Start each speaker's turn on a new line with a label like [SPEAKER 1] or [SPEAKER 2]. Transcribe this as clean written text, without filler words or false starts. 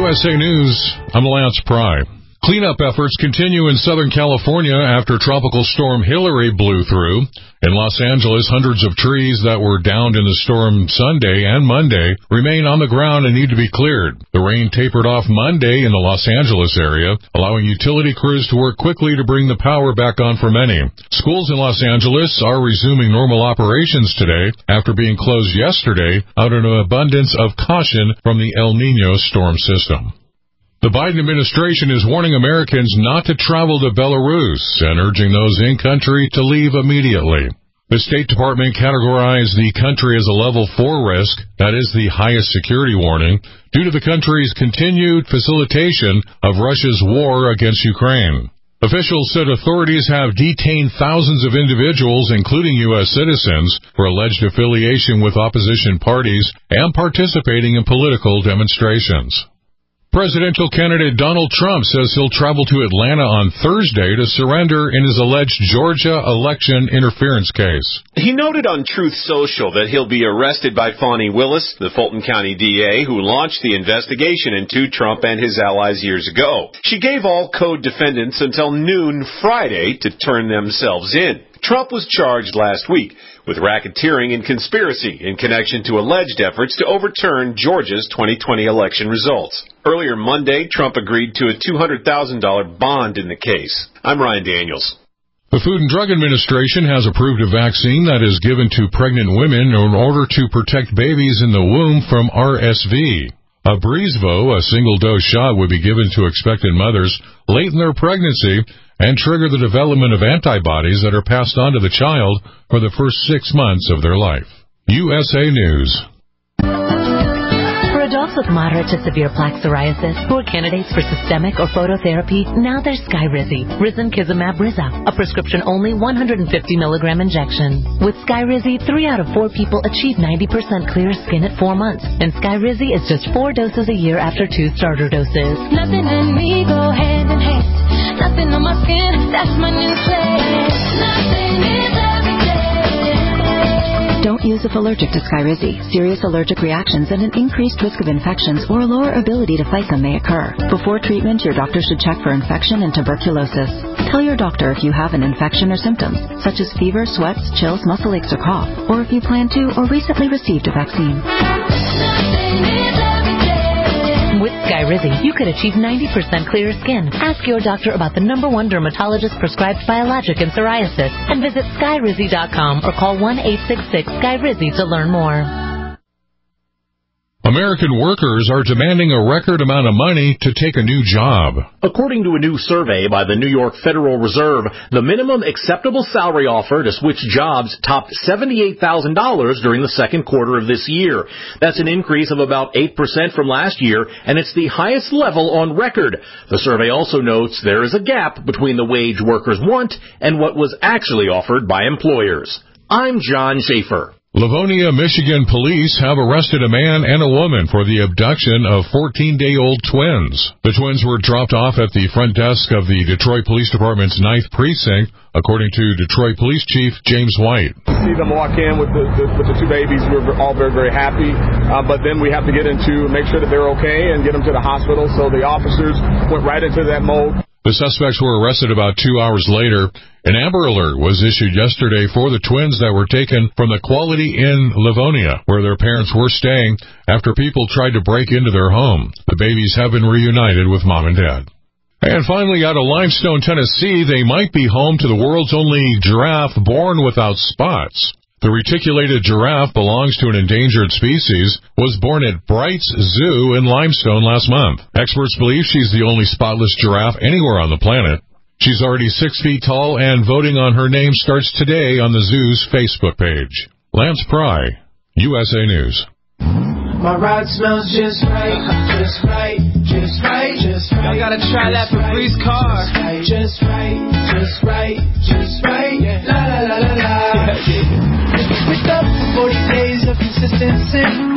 [SPEAKER 1] USA News, I'm Lance Pry. Cleanup efforts continue in Southern California after Tropical Storm Hilary blew through. In Los Angeles, hundreds of trees that were downed in the storm Sunday and Monday remain on the ground and need to be cleared. The rain tapered off Monday in the Los Angeles area, allowing utility crews to work quickly to bring the power back on for many. Schools in Los Angeles are resuming normal operations today after being closed yesterday out of an abundance of caution from the El Niño storm system. The Biden administration is warning Americans not to travel to Belarus and urging those in country to leave immediately. The State Department categorized the country as a level 4 risk, that is the highest security warning, due to the country's continued facilitation of Russia's war against Ukraine. Officials said authorities have detained thousands of individuals, including U.S. citizens, for alleged affiliation with opposition parties and participating in political demonstrations. Presidential candidate Donald Trump says he'll travel to Atlanta on Thursday to surrender in his alleged Georgia election interference case.
[SPEAKER 2] He noted on Truth Social that he'll be arrested by Fani Willis, the Fulton County DA, who launched the investigation into Trump and his allies years ago. She gave all co-defendants until noon Friday to turn themselves in. Trump was charged last week with racketeering and conspiracy in connection to alleged efforts to overturn Georgia's 2020 election results. Earlier Monday, Trump agreed to a $200,000 bond in the case. I'm Ryan Daniels.
[SPEAKER 1] The Food and Drug Administration has approved a vaccine that is given to pregnant women in order to protect babies in the womb from RSV. Abrezvo, a single-dose shot, would be given to expectant mothers late in their pregnancy and trigger the development of antibodies that are passed on to the child for the first 6 months of their life. USA News.
[SPEAKER 3] For adults with moderate to severe plaque psoriasis who are candidates for systemic or phototherapy, now there's Skyrizi, Risankizumab Riza, a prescription-only 150 milligram injection. With Skyrizi, 3 out of 4 people achieve 90% clear skin at 4 months, and Skyrizi is just 4 doses a year after 2 starter doses.
[SPEAKER 4] Nothing in me go hand in hand. Nothing on my skin, that's my new place. Nothing is every day.
[SPEAKER 5] Don't use if allergic to Skyrizi. Serious allergic reactions and an increased risk of infections or a lower ability to fight them may occur. Before treatment, your doctor should check for infection and tuberculosis. Tell your doctor if you have an infection or symptoms, such as fever, sweats, chills, muscle aches, or cough, or if you plan to or recently received a vaccine.
[SPEAKER 3] With Skyrizi, you could achieve 90% clearer skin. Ask your doctor about the #1 dermatologist prescribed biologic in psoriasis and visit Skyrizi.com or call 1-866-SKYRIZI to learn more.
[SPEAKER 1] American workers are demanding a record amount of money to take a new job.
[SPEAKER 6] According to a new survey by the New York Federal Reserve, the minimum acceptable salary offer to switch jobs topped $78,000 during the second quarter of this year. That's an increase of about 8% from last year, and it's the highest level on record. The survey also notes there is a gap between the wage workers want and what was actually offered by employers. I'm John Schaefer.
[SPEAKER 1] Livonia, Michigan police have arrested a man and a woman for the abduction of 14-day-old twins. The twins were dropped off at the front desk of the Detroit Police Department's 9th Precinct, according to Detroit Police Chief James White.
[SPEAKER 7] See them walk in with the 2 babies. We're all very, very happy. But then we have to get into make sure that they're okay and get them to the hospital. So the officers went right into that mode.
[SPEAKER 1] The suspects were arrested about 2 hours later. An Amber Alert was issued yesterday for the twins that were taken from the Quality Inn Livonia, where their parents were staying after people tried to break into their home. The babies have been reunited with mom and dad. And finally, out of Limestone, Tennessee, they might be home to the world's only giraffe born without spots. The reticulated giraffe belongs to an endangered species, was born at Bright's Zoo in Limestone last month. Experts believe she's the only spotless giraffe anywhere on the planet. She's already 6 feet tall, and voting on her name starts today on the zoo's Facebook page. Lance Pry, USA News.
[SPEAKER 8] My ride smells just right, just right, just right, just right. Y'all gotta try that Febreze car. Just right, just right, just right, la la la la la. Picked up 40 days of consistency.